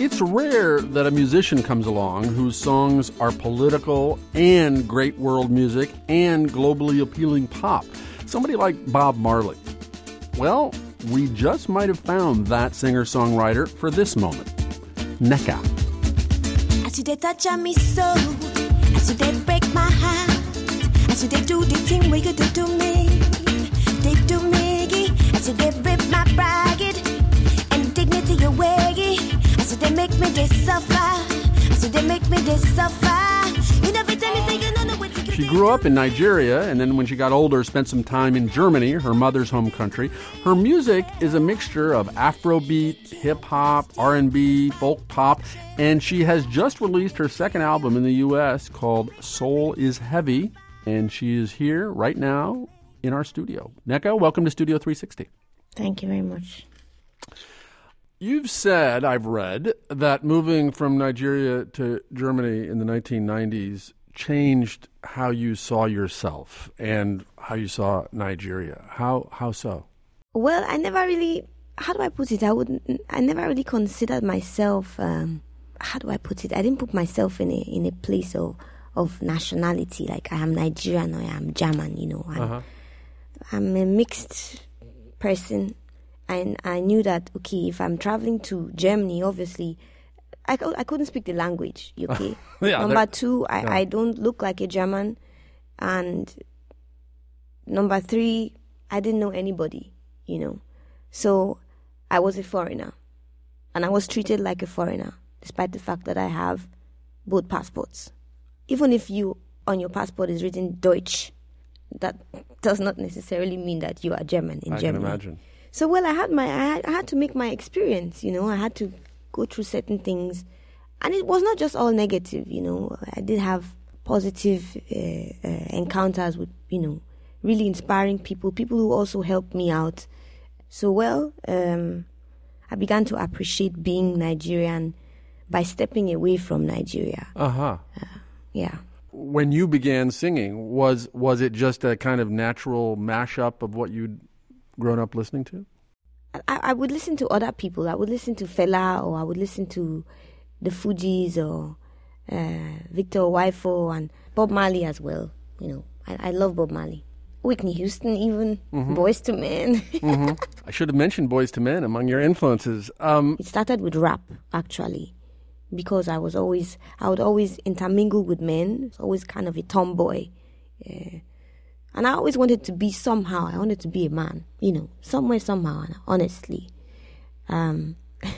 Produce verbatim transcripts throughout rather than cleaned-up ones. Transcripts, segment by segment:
It's rare that a musician comes along whose songs are political and great world music and globally appealing pop. Somebody like Bob Marley. Well, we just might have found that singer-songwriter for this moment. Nneka. As you they touch on me so, as you they break my heart, as you they do the thing we could do to me, they do me, as you they rip my pride and dignity away, as you they make me they suffer, as you they make me they suffer. You know every time you say you don't know what you. She grew up in Nigeria, and then when she got older, spent some time in Germany, her mother's home country. Her music is a mixture of Afrobeat, hip-hop, R and B, folk pop, and she has just released her second album in the U S called Soul is Heavy, and she is here right now in our studio. Nneka, welcome to Studio three sixty. Thank you very much. You've said, I've read, that moving from Nigeria to Germany in the nineteen nineties changed how you saw yourself and how you saw Nigeria. How how so? Well, I never really, how do I put it? I wouldn't, I never really considered myself, um, how do I put it? I didn't put myself in a in a place of, of nationality, like I am Nigerian or I am German, you know. I'm, uh-huh. I'm a mixed person, and I knew that, okay, if I'm traveling to Germany, obviously, I, I couldn't speak the language, okay? yeah, number two, I, yeah. I don't look like a German. And number three, I didn't know anybody, you know. So I was a foreigner. And I was treated like a foreigner, despite the fact that I have both passports. Even if you, on your passport is written Deutsch, that does not necessarily mean that you are German in I Germany. I can imagine. So, well, I had my, I had, I had to make my experience, you know. I had to go through certain things, and it was not just all negative, you know. I did have positive uh, uh, encounters with, you know, really inspiring people, people who also helped me out. So, well, um, I began to appreciate being Nigerian by stepping away from Nigeria. Uh-huh. Uh, yeah. When you began singing, was was it just a kind of natural mashup of what you'd grown up listening to? I, I would listen to other people. I would listen to Fela, or I would listen to the Fugees, or uh, Victor Waifo, and Bob Marley as well. You know, I, I love Bob Marley. Whitney Houston, even mm-hmm. Boyz two Men. mm-hmm. I should have mentioned Boyz two Men among your influences. Um, it started with rap, actually, because I was always, I would always intermingle with men. It's always kind of a tomboy. Yeah. And I always wanted to be somehow, I wanted to be a man, you know, somewhere, somehow, honestly. Um,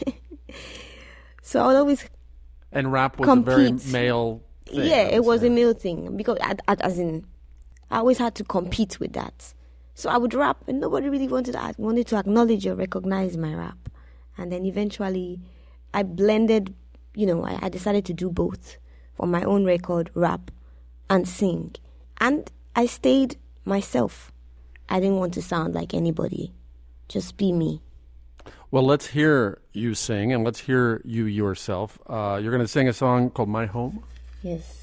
so I would always And rap was compete. a very male thing. Yeah, it was say. a male thing, because I, I, as in, I always had to compete with that. So I would rap, and nobody really wanted, I wanted to acknowledge or recognize my rap. And then eventually, I blended, you know, I, I decided to do both for my own record, rap and sing. And I stayed myself. I didn't want to sound like anybody. Just be me. Well, let's hear you sing, and let's hear you yourself. Uh, you're going to sing a song called My Home? Yes.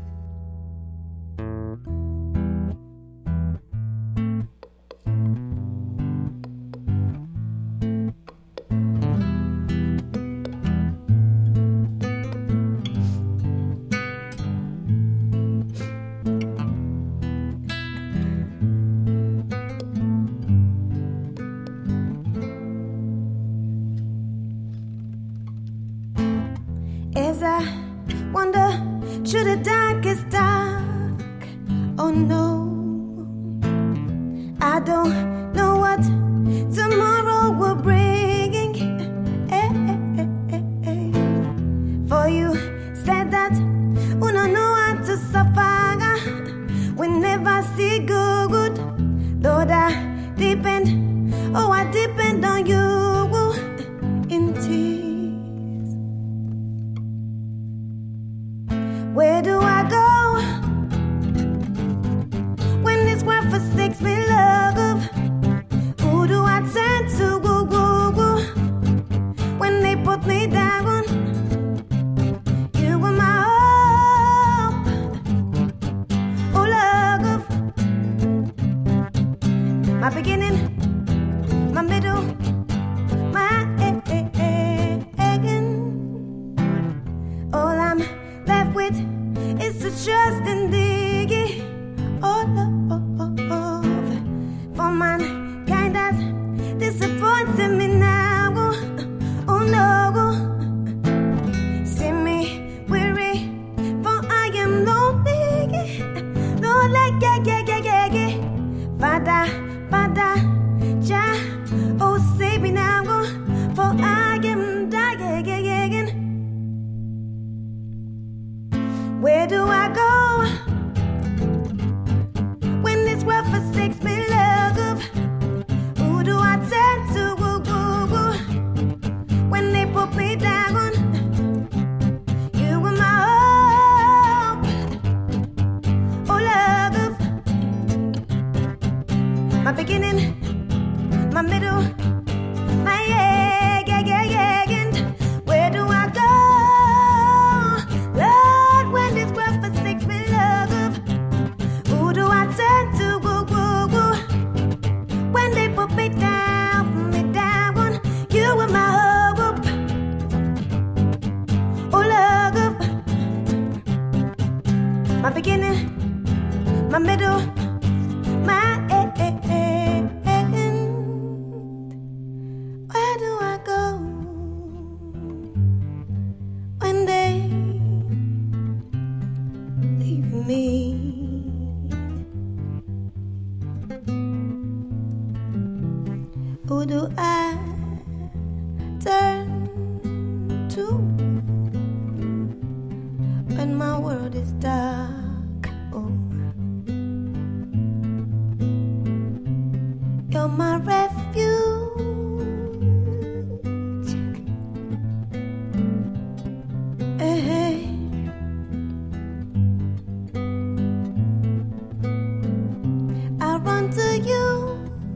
As I wander through the darkest dark, oh no, I don't know what tomorrow will bring. Hey, hey, hey, hey. For you said that we don't know how to suffer, we never see good, though that depend, oh I depend on you in tears. Where do I go when this world forsakes me, love? turn to when my world is dark. Oh, you're my refuge. Hey. I run to you.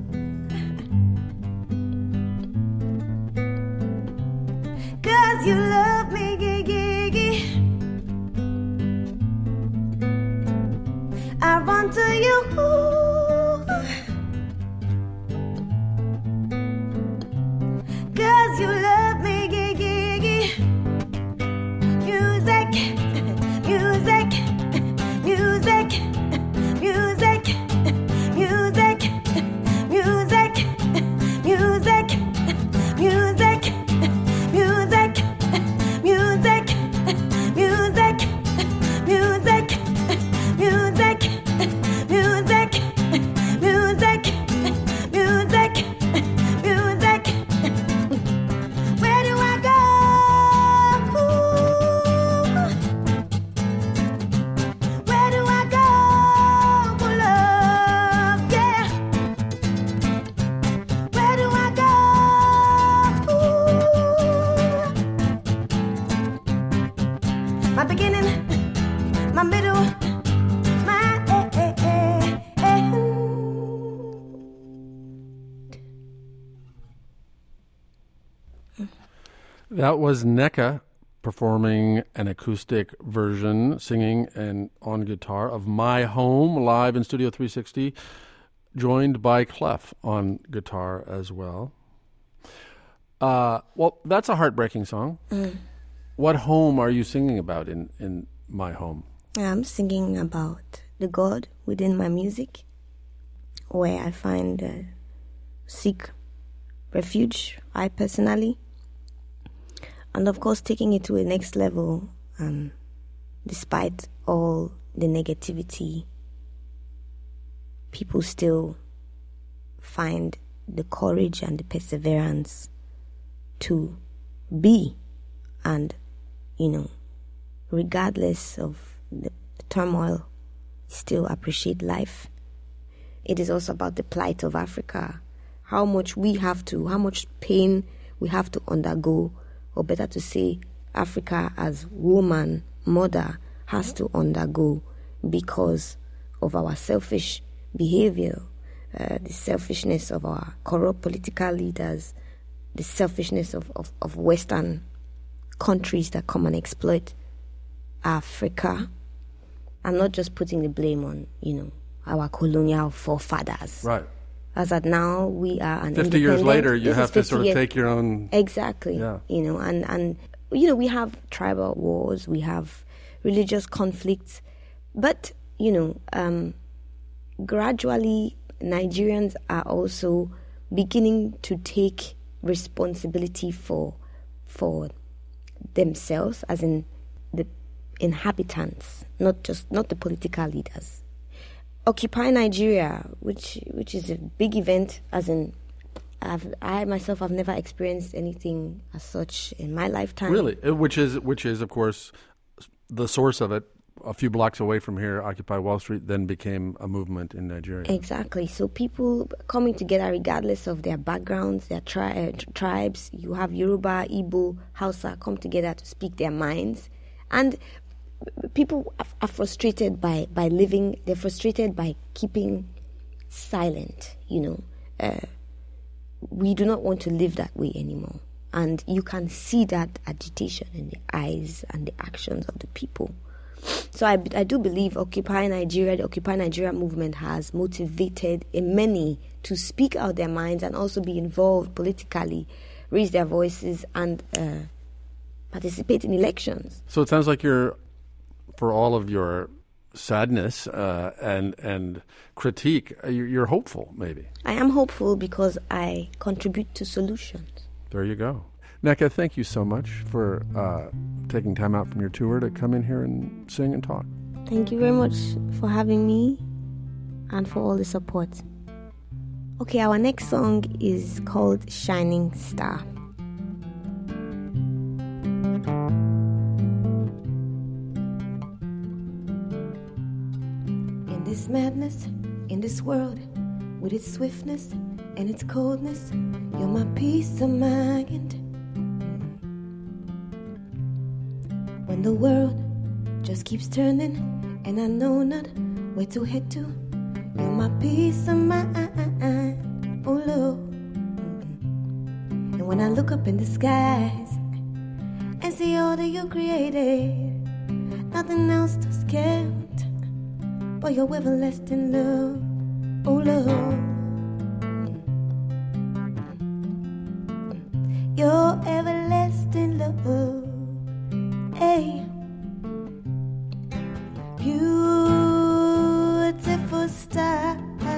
Cause you love me, gigi. I run to you. Cause you love me, gigi. Music, music, music, music, music, music, music, music. Music, music, music, music, music, music, music, music, music. Where do I go? Where do I go for love? Yeah. Where do I go? My beginning, my middle, my eh, eh, eh, end. That was Nneka performing an acoustic version, singing and on guitar of My Home, live in Studio three sixty, joined by Clef on guitar as well. Uh, well, that's a heartbreaking song. Mm. What home are you singing about in, in My Home? I'm singing about the God within my music, where I find uh, seek refuge, I personally. And of course, taking it to a next level, um, despite all the negativity, people still find the courage and the perseverance to be, and, you know, regardless of the turmoil, still appreciate life. It is also about the plight of Africa, how much we have to, how much pain we have to undergo, or better to say, Africa as woman, mother, has to undergo because of our selfish behavior, uh, the selfishness of our corrupt political leaders, the selfishness of, of, of Western countries that come and exploit Africa. I'm not just putting the blame on, you know, our colonial forefathers. Right. As at now, we are an Fifty years later, you this have to sort of years. take your own... Exactly. Yeah. You know, and, and, you know, we have tribal wars, we have religious conflicts, but, you know, um, gradually, Nigerians are also beginning to take responsibility for for themselves, as in the inhabitants, not just not the political leaders. Occupy Nigeria, which which is a big event, as in I've, I myself have never experienced anything as such in my lifetime. Really? Uh, Which is, which is, of course, the source of it. A few blocks away from here, Occupy Wall Street then became a movement in Nigeria. Exactly. So people coming together regardless of their backgrounds, their tri- uh, tribes. You have Yoruba, Igbo, Hausa come together to speak their minds. And people are frustrated by, by living, they're frustrated by keeping silent, you know. Uh, we do not want to live that way anymore. And you can see that agitation in the eyes and the actions of the people. So I, I do believe Occupy Nigeria, the Occupy Nigeria movement has motivated many to speak out their minds and also be involved politically, raise their voices, and uh, participate in elections. So it sounds like you're, for all of your sadness uh, and and critique, you're, you're hopeful, maybe. I am hopeful because I contribute to solutions. There you go. Nneka, thank you so much for uh, taking time out from your tour to come in here and sing and talk. Thank you very much for having me and for all the support. Okay, our next song is called Shining Star. madness in this world, with its swiftness and its coldness, you're my peace of mind. When the world just keeps turning and I know not where to head to, you're my peace of mind, oh Lord. And when I look up in the skies and see all that you created, nothing else does count but your everlasting love, oh Lord. Your everlasting love, hey. Beautiful star,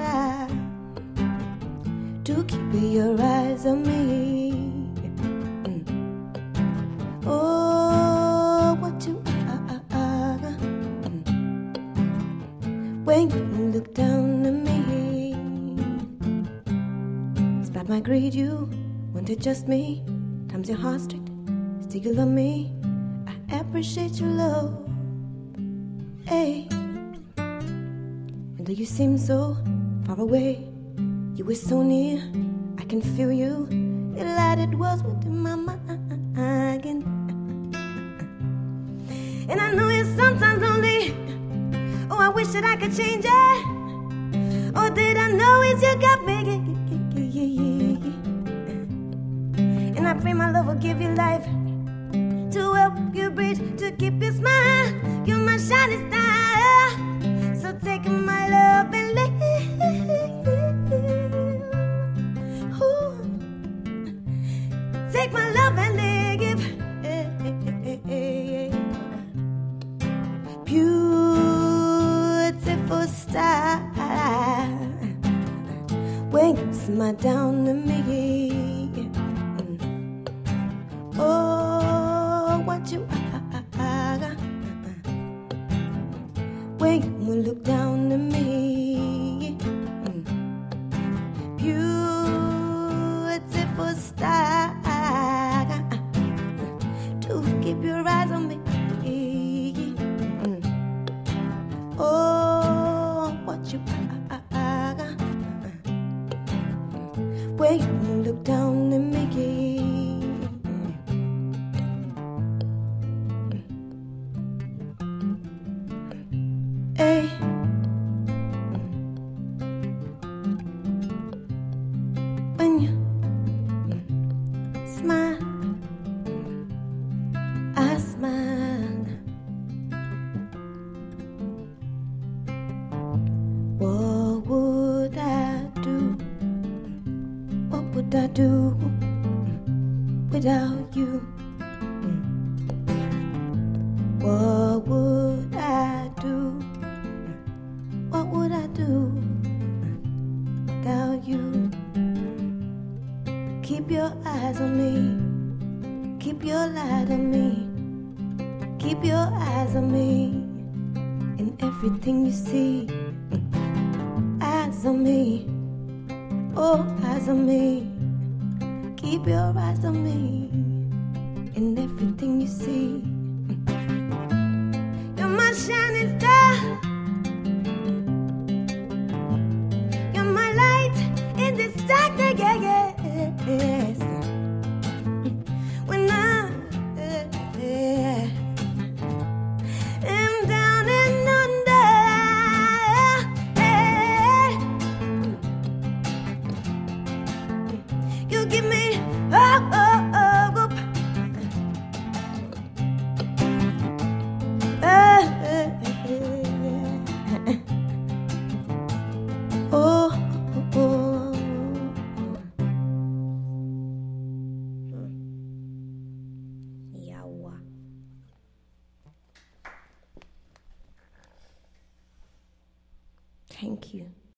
to keep your eyes on me. Mm. Oh, what you are, mm. When you look down at me, despite my greed, you want to just me. Times your heart strict, still you love me. I appreciate your love, hey. And though you seem so far away, you were so near, I can feel you. The light it was within my mind. And I know you're sometimes lonely. Oh, I wish that I could change it. Oh, did I know it's you got me? And I pray my love will give you life, to help you breathe, to keep you smile. You're my shining star, so take my love and live. Ooh. Take my love and live. Beautiful star, when you smile down to me. Oh, what you are, when you look down at me. Beautiful star, to keep your eyes on me. Oh, what you are, when you look down at me. Hey. When you smile, I smile. What would I do? What would I do without you? What would I do? What would I do without you? Keep your eyes on me, keep your light on me, keep your eyes on me in everything you see. Eyes on me, oh eyes on me, keep your eyes on me in everything you see. You're my shining star, you're my light in this darkness, yeah, yeah, yes. When I yeah, am down and under, yeah, you give me oh, oh, oh, whoop. Oh, oh, oh. Yawa. Thank you.